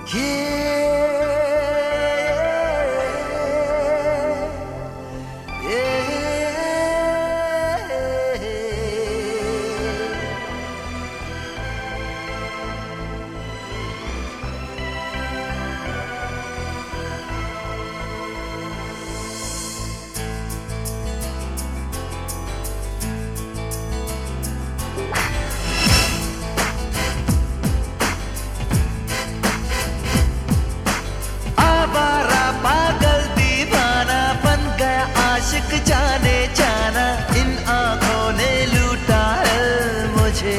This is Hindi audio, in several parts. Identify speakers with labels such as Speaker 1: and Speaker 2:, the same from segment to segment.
Speaker 1: जाने जाना इन आँखों ने लूटा है मुझे।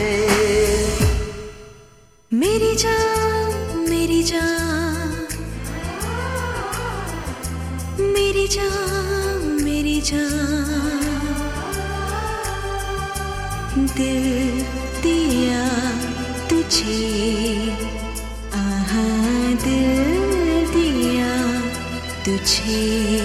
Speaker 2: मेरी जान मेरी जान मेरी जान मेरी जान, दिल दिया तुझे, आहा दिल दिया तुझे।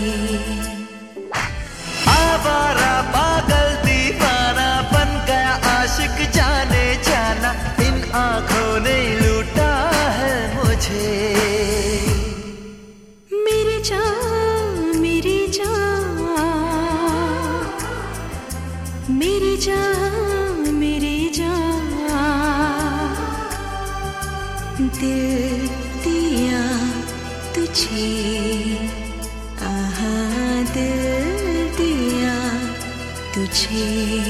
Speaker 1: आवारा पागल दीवाना बन गया आशिक जाने जाना इन आँखों ने लूटा है मुझे।
Speaker 2: मेरी जान मेरी जान मेरी जान मेरी जान, दिल दिया तुझे, आहा दिल दिया तुझे।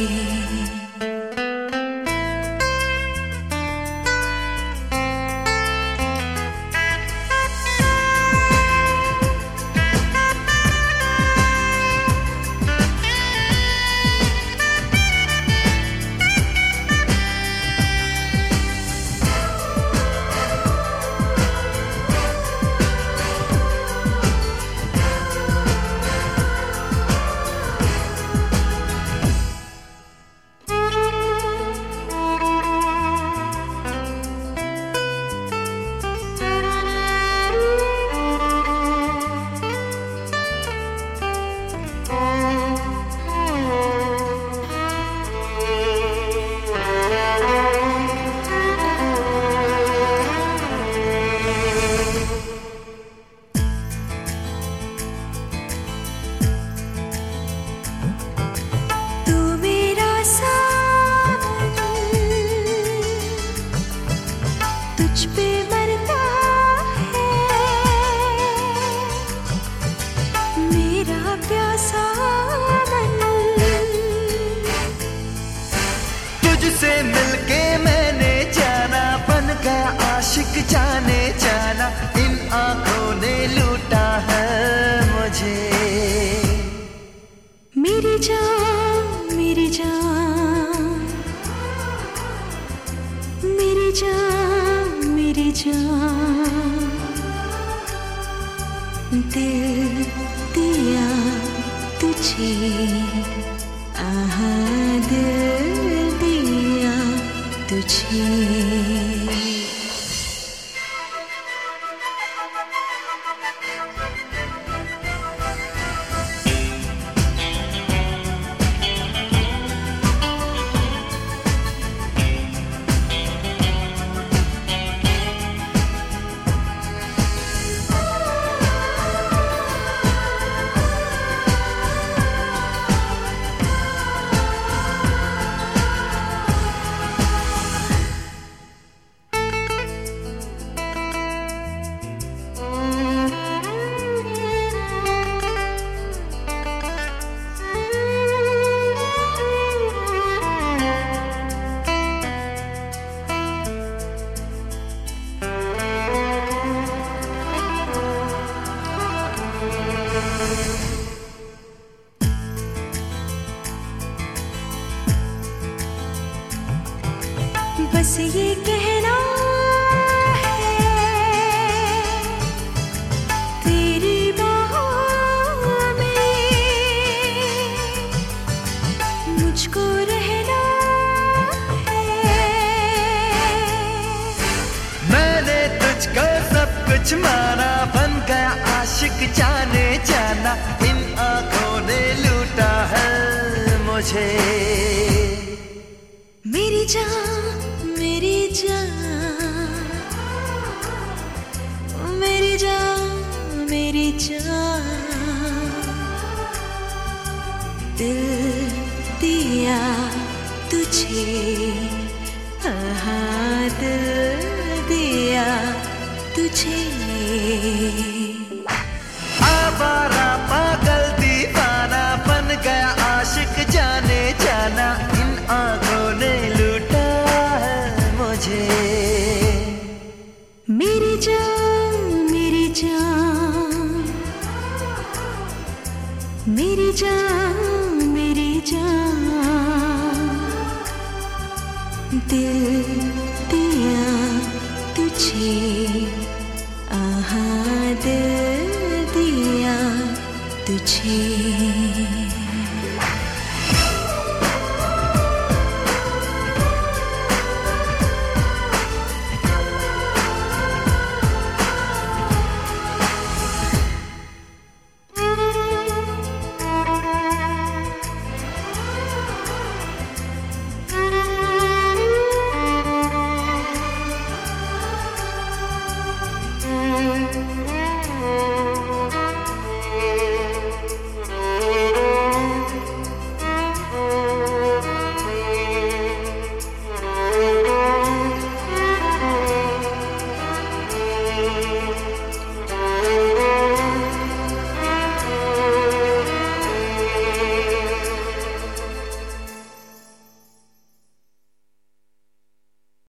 Speaker 2: तुझ पे मरता है मेरा प्यासा मन,
Speaker 1: तुझसे मिलके मैंने जाना बन गया आशिक जाने जाना इन आँखों ने लूटा है मुझे।
Speaker 2: मेरी जान मेरी जान मेरी जान मेरी जान, दिल दिया तुझे, आहा दिल दिया तुझे। बस ये कहना है तेरी बाहों में मुझको रहना है।
Speaker 1: मैंने तुझको सब कुछ माना बन गया आशिक जाने जाना इन आँखों ने लूटा है मुझे।
Speaker 2: मेरी जान मेरी जान, जान, दिल दिया तुझे, हाँ दिल दिया तुझे।
Speaker 1: आवारा पागल दीवाना बन गया आशिक जाने जाना, इन आंखों ने लूटा है मुझे।
Speaker 2: मेरी जान, मेरी जान, मेरी जान